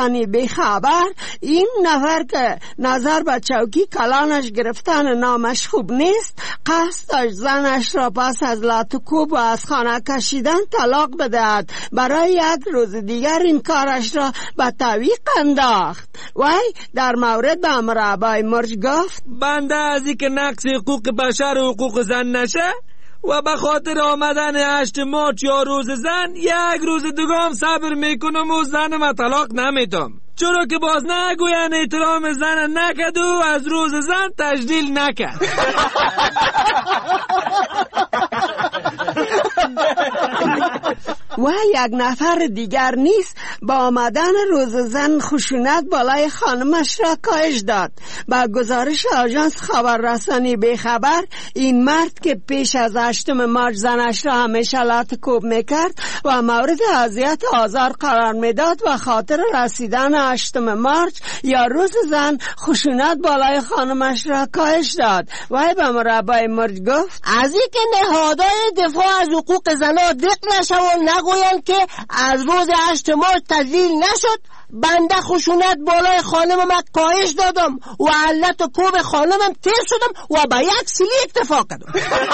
رسانی بیخبر این نفر که نظر به چوکی کلانش گرفتن نامش خوب نیست قصد داشت زنش را پس از لاتوکوب و از خانه کشیدن طلاق بدهد. برای یک روز دیگر این کارش را به تعویق انداخت. وی در مورد به امر ابای مرج گفت بنده از این که نقص حقوق بشر و حقوق زن نشه و به خاطر آمدن 8 مارچ یا روز زن یک روز دیگه صبر میکنم و زنم و طلاق نمیدم، چرا که باز نگوین احترام زن نکد و از روز زن تجلیل نکد. و یک نفر دیگر نیست با آمدن روز زن خشونت بالای خانمش را کاهش داد. با گزارش آژانس خبررسانی بیخبر این مرد که پیش از 8 مارچ زنش را همیشه لاتوکوب میکرد و مورد اذیت و آزار قرار میداد و خاطر رسیدن 8 مارچ یا روز زن خشونت بالای خانمش را کاهش داد. و به مربای مرج گفت از این که نهادهای دفاع از حقوق زنها دق نشون نگوین که از روز 8 مارچ تجلیل نشد، بنده خشونت بالای خانمم کاهش دادم و علت و کوب خانمم تیر شدم و به یک سیلی اکتفا کردم.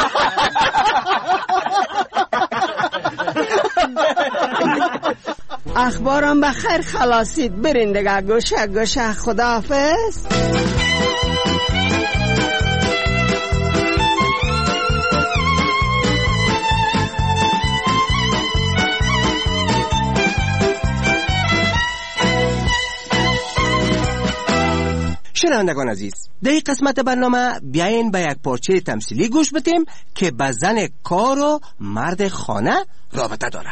اخبارم بخیر خلاصید. برین دیگه گوشه گوشه. خداحافظ. شنوندگان عزیز، در این قسمت برنامه بیاین به یک پارچه تمثیلی گوش بدیم که به زن کار و مرد خانه رابطه داره.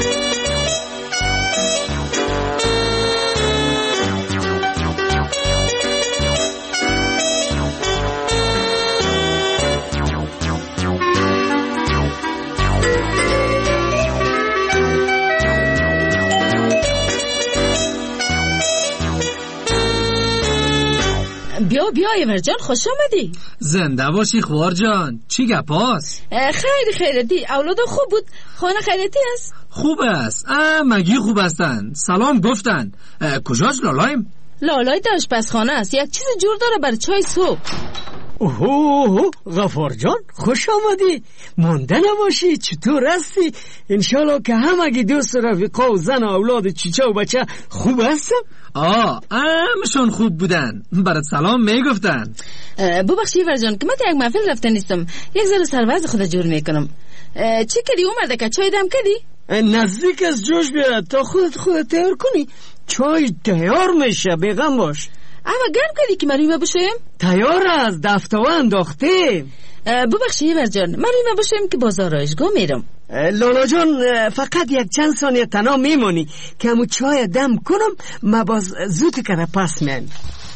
بیا ایمر جان، خوش آمدی. زنده باشی خوار جان. چی گپاست؟ خیلی اولاد خوب بود. خانه خیلیتی است؟ خوب است. مگی خوب هستن. سلام گفتن. کجاست لالایم؟ لالای در آشپزخانه است. یک چیز جور داره برای چای صبح. اوه غفار جان، خوش آمدی. مانده نباشی. چطور هستی؟ انشالله که همگی دوست رفیقا و زن و اولاد چیچه و بچه خوب هستم. همشون خوب بودن. برات سلام میگفتن. ببخشی ورجان که من یک محفل رفته نیستم. یک ذره سروز خود جور میکنم. چی کردی اومده که چای دم کردی؟ نزدیک از جوش بیاد تا خودت تیار کنی. چای تیار میشه، بیغم باش. اما گرم کردی که من بشویم؟ تیار از دفتاوه انداخته. ببخشی ورجان، من بشویم که بازار رایشگاه میرم. لالا جان فقط یک چند ثانیه تنها میمونی که همو چای دم کنم. ما باز زود که پس میان.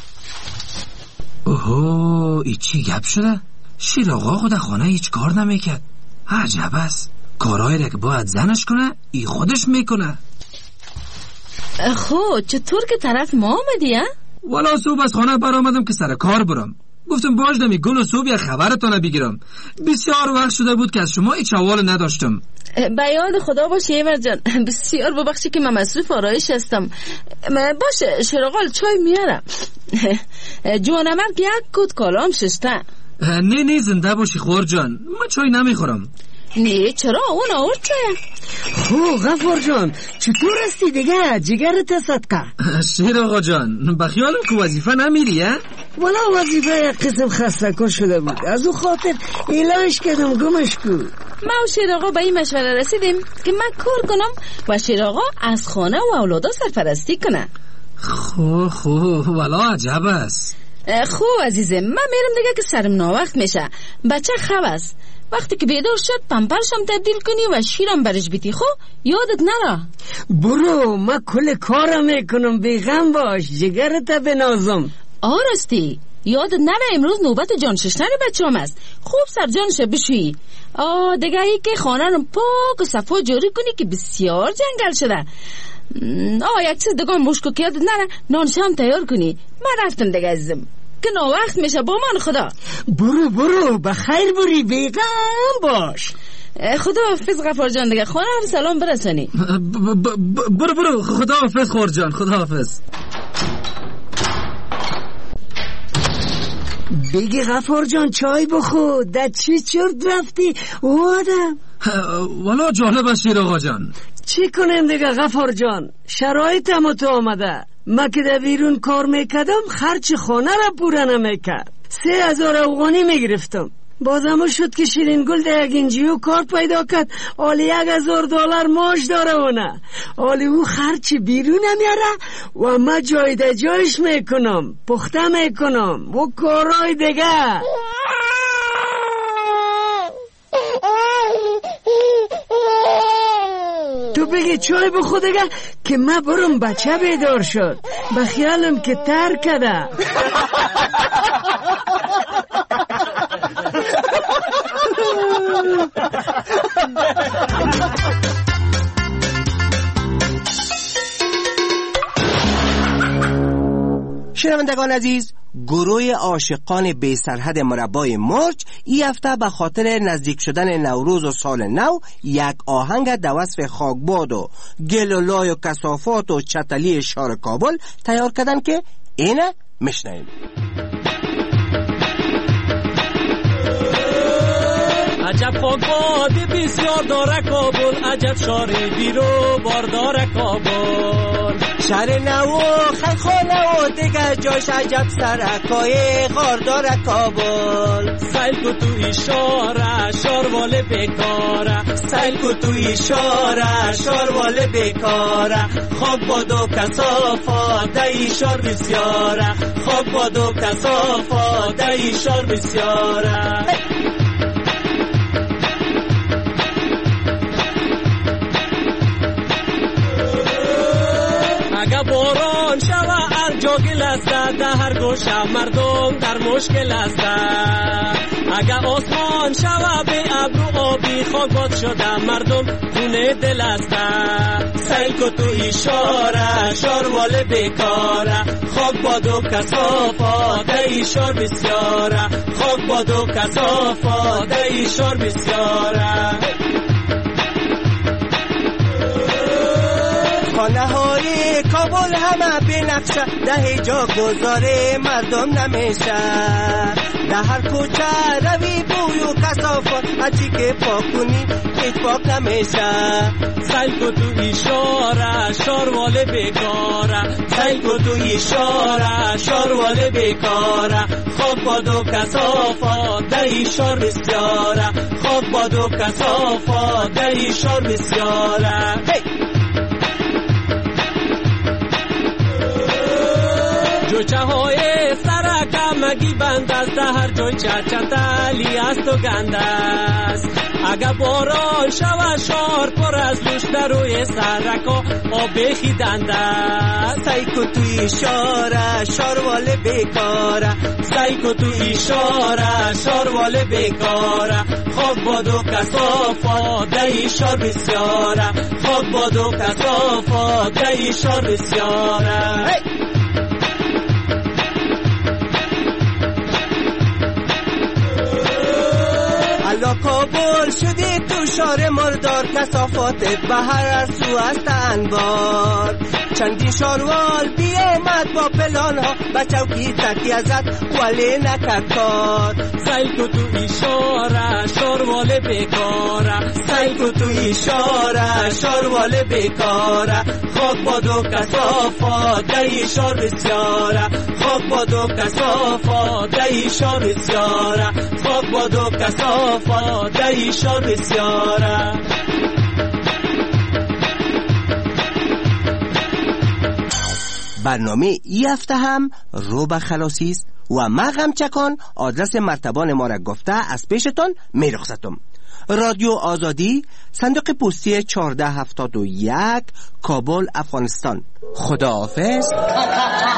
اوه ای چی گپ شده؟ شیر آقا خود خانه هیچ کار نمیکرد. عجب است. کارهای را که باید زنش کنه ای خودش میکنه. خب چطور که طرف ما آمدی ها؟ والا صبح از خانه برآمدم که سر کار برم. گفتم باجدمی گل و صبح یک خبرتانه بگیرم. بسیار وقت شده بود که از شما هیچ حوال نداشتم. به یاد خدا باشه ایور جان. بسیار ببخشی که من مصروف آرایش هستم. باشه شراغال چای میارم. جوانمرگ یک کت کالام شسته. نه زنده باشی خور جان، من چای نمیخورم. نه چرا اون آورد چای؟ غفار جان چطور هستی دیگه؟ جگرت صدقه. شیر آقا جان بخیالم که وظیفه نمیری ها؟ والا وظیفه یک قسم خسته کن شده بود، از او خاطر اعلانش کردم گمش کو. ما و شیر آقا به این مشوره رسیدیم که من کار کنم و شیر آقا از خانه و اولادا سرپرستی کنه. خوب والا عجب است. خوب عزیزم، من میرم دیگه که سرم ناوقت میشه. بچه خواب است. وقتی که بیدار شد پمپرشم تبدیل کنی و شیرم برش بیتی. خب یادت نره. برو من کل کارم میکنم، بیغم باش، جگرت بنازم. آرستی یادت نره امروز نوبت جان ششتن بچه هم است. خوب سر جانش بشویی. دیگه ای که خانه رو پاک و صفا جاری کنی که بسیار جنگل شده. یک چیز دیگه مشکو که یادت نره نانشم تیار کنی. من رفتم دیگه عزیزم که ناوقت میشه. با من خدا. برو بخیر بری، بیغم باش. خدا حافظ غفار جان دیگه، خانه رو سلام برسانی. برو خدا حافظ خور جان، خدا حافظ. بگی غفار جان چای بخور، در چی چرت رفتی آدم؟ والا جالب است شیر آقا جان. چی کنیم دیگه غفار جان، شرایطم تو آمده. ما که در بیرون کار میکردم خرچ خانه را پوره نمیکرد، 3000 افغانی میگرفتم. بازم شد که شیرین گل در یک انجیو کار پیدا کرد، آلی $1000 معاش داره اونه. آلی او خرچ بیرون نمیاره و ما جای در جایش میکنم، پخته میکنم و کارهای دیگه. تو بگی چای بخور دیگه که من برم، بچه بیدار شد، بخیالم که تر کده. شنوندگان عزیز، گروه عاشقان بی سرحد مربای مرج این هفته به خاطر نزدیک شدن نوروز و سال نو یک آهنگ در وصف خاکباد و گل و لای و کثافات و چتلی شهر کابل تیار کردن که اینه میشنویم. عجب خاکباد بسیار داره کابل، عجب شهر بیرو بار داره کابل. شهر نو خیخانه و دیگه جاش عجب سرکای غار داره کابل. سیل کو تو اشاره شاروال بیکاره، سیل کو تو اشاره شاروال بیکاره. خاک باد و کثافات ای شهر بسیاره، خاک باد و کثافات ای شهر بسیاره. اگه باران شوه هر جا گل است، در هر گوشه مردم در مشکل است. اگه آسمان شوه به ابر و آبی، خاکباد شده مردم خونه دل است. سیل کو تو اشاره شاروال بیکاره، خاک باد و کثافات ای شهر بسیاره، خاک باد و کثافات ای شهر بسیاره. خانه های کابل همه به نقشه، ده جا گذاره مردم نمیشه. در هر کوچه روی بوی و کثافات، هرچی که پاک کنی هیچ پاک نمیشه. سیل کو تو اشاره شاروال بیکاره، سیل کو تو اشاره شاروال بیکاره. خاک باد و کثافات در شهر بسیاره، خاک باد و کثافات در شهر بسیاره. جوچه های سرک مگی بند است، هر جای چتلی است و گند است. اگه باران شوه شهر پر از لوش، در روی سرکا آب بخیدند است. سیل کو تو اشاره شاروال بیکاره، سیل کو تو اشاره شاروال بیکاره. خاک باد و کثافات در شهر بسیاره، خاک باد و کثافات در شهر بسیاره. الا کابل شدی تو شهر مردار، کثافاتت به هر سو است انبار. چندین شاروال بیامد با پلان ها، با چوکی تکی ازت ولی نکرد کار. سیل کو تو اشاره شاروال بیکاره، سیل کو تو اشاره شاروال بیکاره. خاک باد و کثافات در شهر بسیاره، خاک باد و کثافات در شهر بسیاره، خاک باد و کثافات در شهر بسیاره. برنامه ای هفته هم رو به خلاصی است و ما غمچکان آدرس مرتبان ما را گفته از پیشتان می رخصتم. رادیو آزادی، صندوق پستی 1471، کابل، افغانستان. خداحافظ.